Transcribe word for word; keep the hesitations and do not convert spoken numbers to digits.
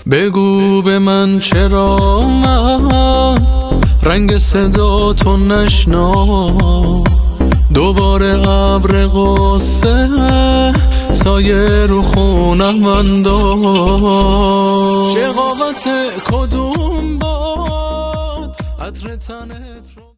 بگو به من چرا من رنگ صدا تو نشنام، دوباره ابر غصه سایه رو خونم انداز. شقاوت کدوم باد عطر تنت رو